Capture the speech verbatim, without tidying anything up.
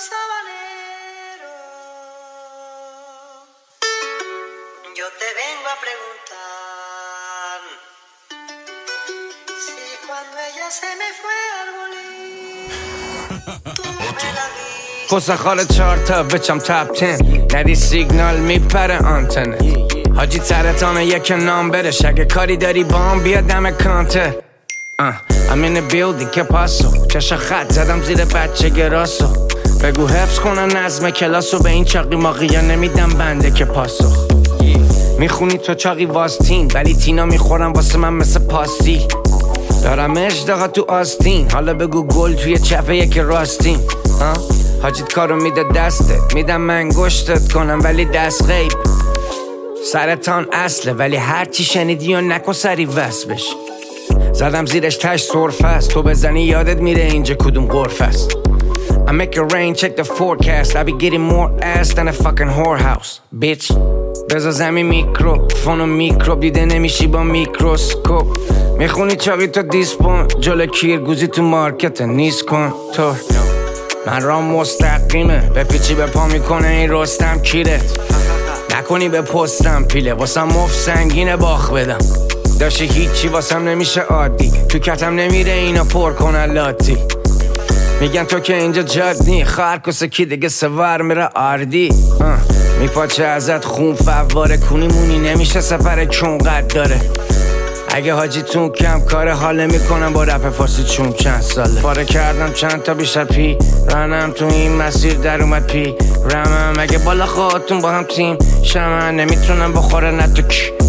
sabanero, yo te vengo a preguntar si cuando ella se me fue al bolín, tú me la diste. پس خال چهار تا بچم تپ تن ندی سیگنال میپره آنتنه حاجی ترتانه یک نام برش اگه کاری داری با هم بیا دم کانتر I'm in the building که پاسو چشا خط زدم زیر بچه گراسو بگو حفظ کنن نظم کلاسو به این چاقی ماقیه نمیدم بنده که پاسو میخونی تو چاقی واستین ولی تینا میخورم واسه من مثل پاستی دارم اشتاقا تو آستین حالا بگو گل توی چپه یک راستین حاجیت کارو میده دستت میدم من گشتت کنم ولی دست غیب سرطان اصله ولی هرچی شنیدی و نکن سری وصل بشی زدم زیرش تش صرف است تو بزنی یادت میره اینجا کدوم غرف است I make it rain check the forecast I be getting more ass than a fucking whorehouse bitch بذار زمین میکرو فون و میکروب دیده نمیشی با میکروسکوپ میخونی چاقی تا دیسپون جلو کیرگوزی تو مارکت نیست کن تو من رام مستقیمه به پیچی به پا میکنه این رستم کیرت نکنی به پستم پیله واسم مف سنگینه باخ بدم داشتی هیچی واسم نمیشه عادی تو کتم نمیره اینا پر کنن لاتی میگن تو که اینجا جادنی خرکوسه کی دیگه سوار میره آردی میپاچه ازت خون فواره کنی مونی نمیشه سفر چون قد داره اگه حاجیتون کم کاره حاله میکنم با رپ فارسی چون چند ساله پاره کردم چند تا بیشتر پی رانم تو این مسیر در اومد پی رمم اگه بالا خودتون با هم تیم شمن نمیتونم بخوره نه تو کی